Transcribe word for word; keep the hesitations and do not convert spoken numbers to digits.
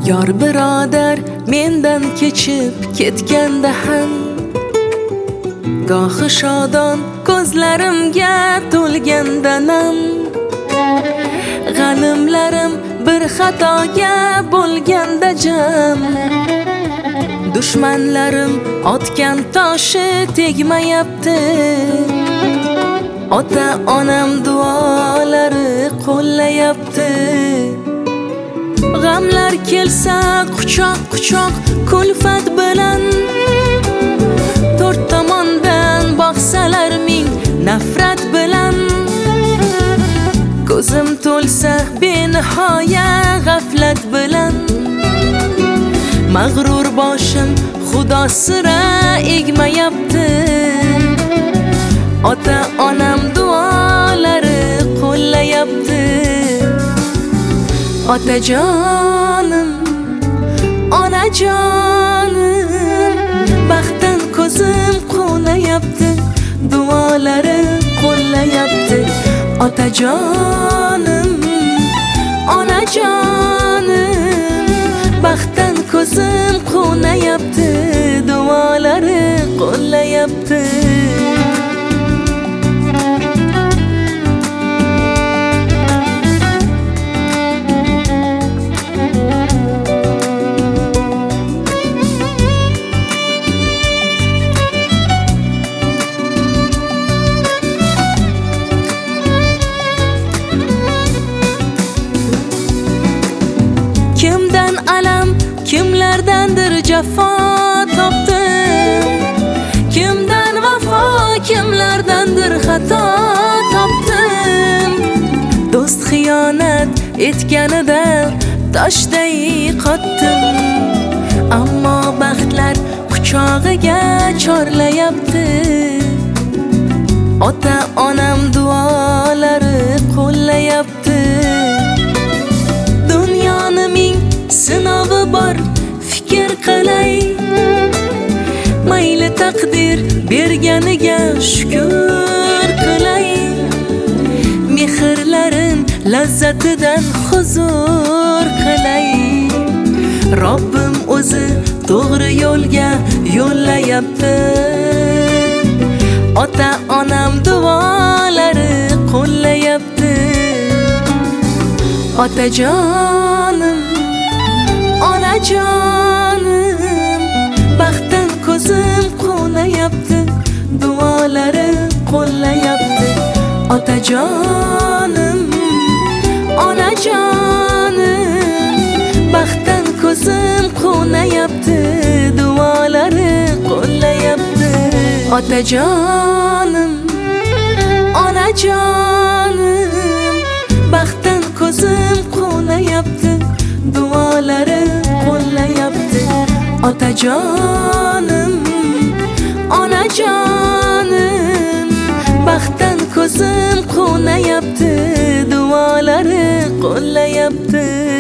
Yor birodar mendan kechib ketganda ham gohi shodon ko'zlarimga to'lganda nam g'animlarim bir xatoga bo'lganda jam dushmanlarim otgan toshi tegmayapti ota onam duolari qo'llayapti g'amlar kelsa quchoq quchoq kulfat bilan to'rt tomondan boqsalar ming nafrat bilan ko'zim to'lsa benihoya g'aflat bilan mag'rur boshim xudo sira egmayapti ota onam duolari qo'llayapti otajonim onajonim baxtdan ko'zim quvnayapti duolari qo'llayapti otajonim onajonim baxtdan ko'zim quvnayapti duolari qo'llayapti Kimdan alam, kimlardandir jafo topdim Kimdan vafo, kimlardandir xato topdim Do'st xiyonat etganida toshday qotdim Ammo baxtlar quchog'iga chorlayapti Ota onam duolari qo'llayapti sinovi bor fikr qilay mayli taqdir berganiga shukr qilay mehrlarin lazzatidan huzur qilay Robbim o'zi to'g'ri yo'lga yo'llayapti ota onam duolari qo'llayapti otajonim onajonim baxtdan ko'zim quvnayapti duolari qo'llayapti otajonim onajonim baxtdan ko'zim quvnayapti duolari qo'llayapti otajonim onajonim baxtdan ko'zim quvnayapti duolari qo'llayapti otajonim onajonim baxtdan ko'zim quvnayapti duolari qo'llayapti